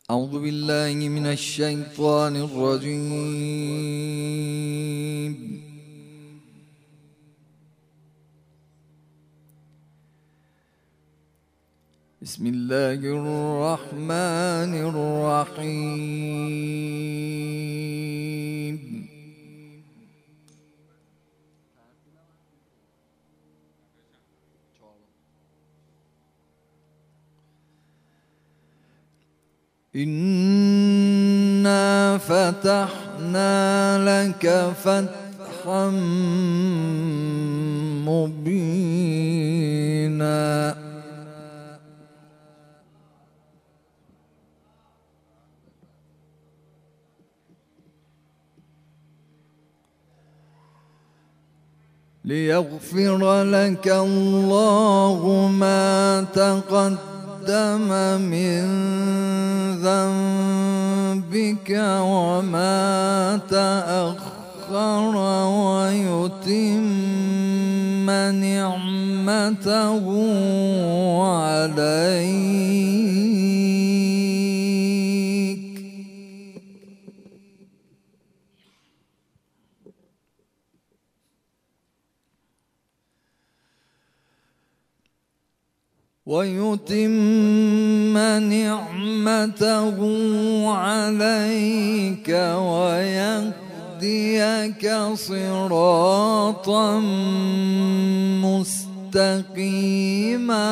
أعوذ بالله من الشيطان الرجيم. بسم الله الرحمن الرحيم. إنا فتحنا لك فتحا مبينا ليغفر لك الله ما تقدم من ذنبك وما تأخر ويتم نعمته عليك ويهديك صراطا مستقيما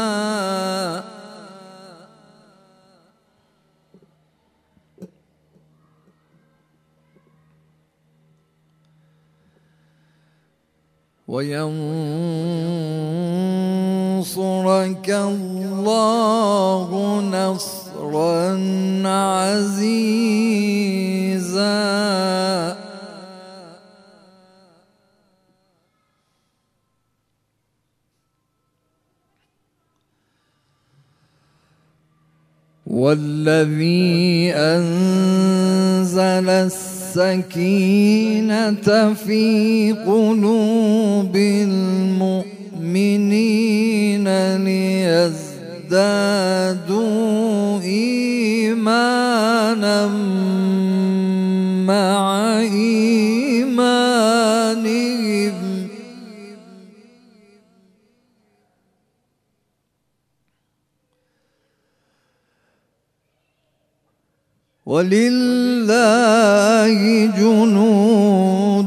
وينصرك الله نصرا عزيزا والذي أنزل السكينة في قلوب المؤمنين ليزدادوا إيمانا مع إيمانهم ولله جنود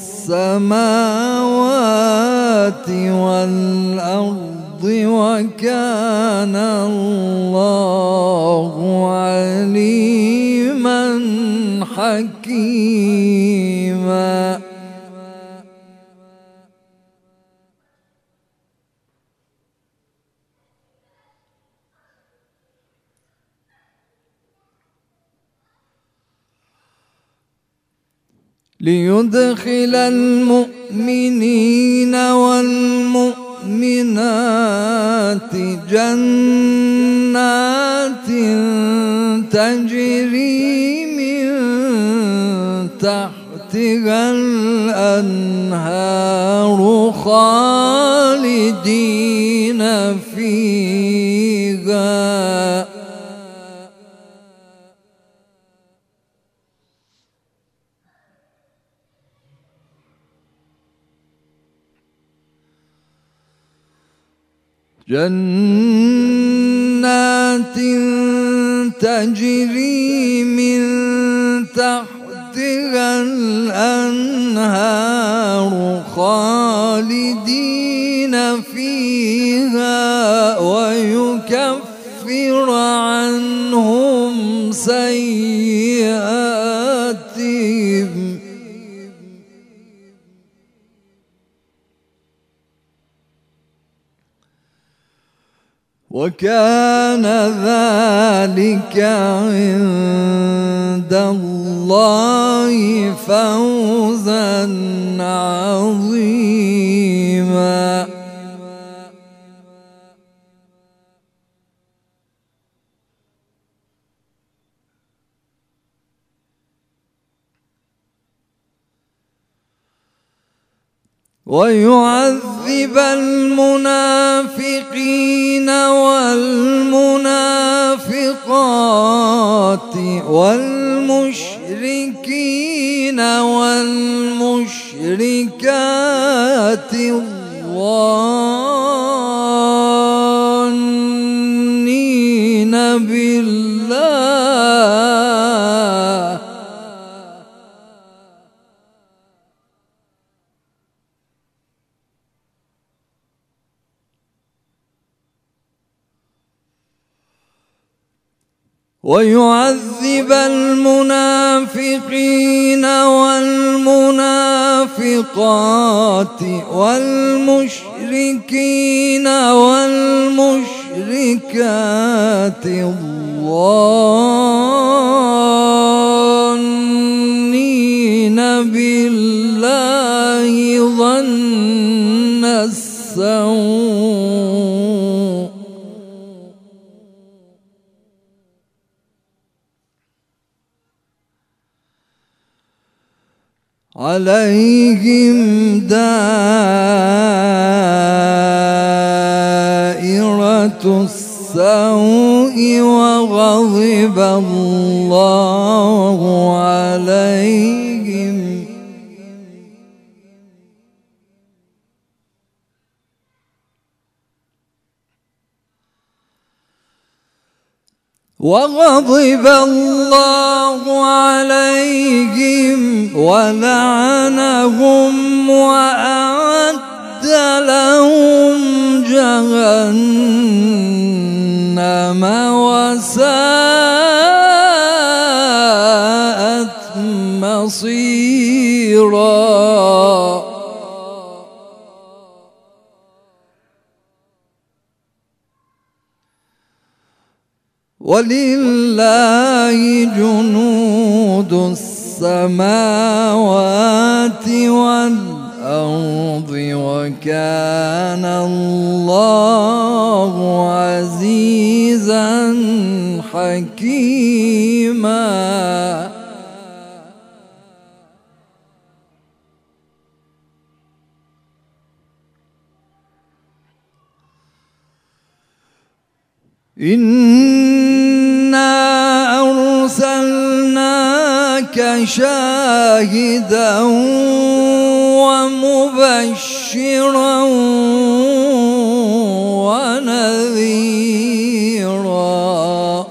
السماوات والأرض وكان الله عليما حكيما ليدخل المؤمنين والمؤمنات جنات تجري من تحتها الأنهار خالدين فيها جنات تجري من تحتها الأنهار خالدين فيها ويكفر عنهم سيئاتهم وكان ذلك عند الله فوزا عظيما ويعذب المنافقين والمنافقات والمشركين والمشركات الظانين بالله ويعذب المنافقين والمنافقات والمشركين والمشركات الظانين بالله ظن السوء عليهم دائرة السوء وغضب الله عليهم ولعنهم وأعد لهم جهنم وساءت مصيرا ولله جنود السماوات والأرض وكان الله عزيزا حكيما إنا أرسلناك شاهدا ومبشرا ونذيرا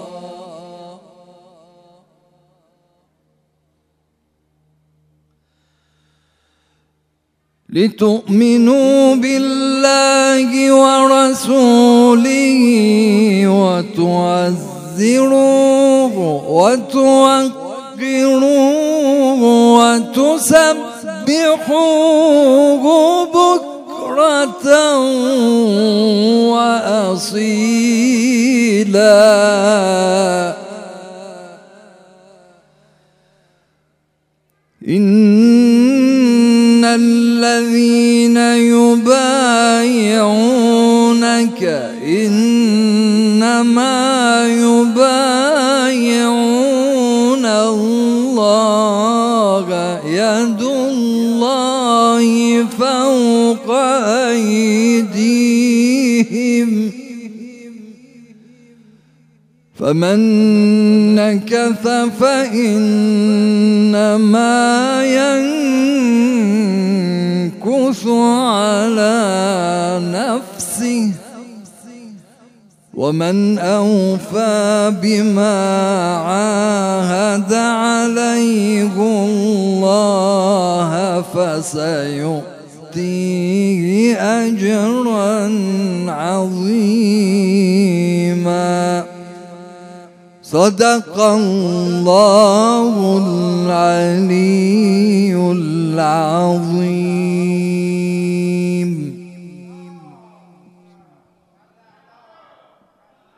لتؤمنوا بالله ورسوله وتعزروه وتوقروه وتسبحوه بكرة وأصيلا إن الذين يبايعونك إنما يبايعون الله يد الله فوق أيديهم فمن نكث فإنما ينكث على نفسه ومن أوفى بما عاهد عليه الله فسيؤتيه أجرا عظيما صدق الله العلي العظيم.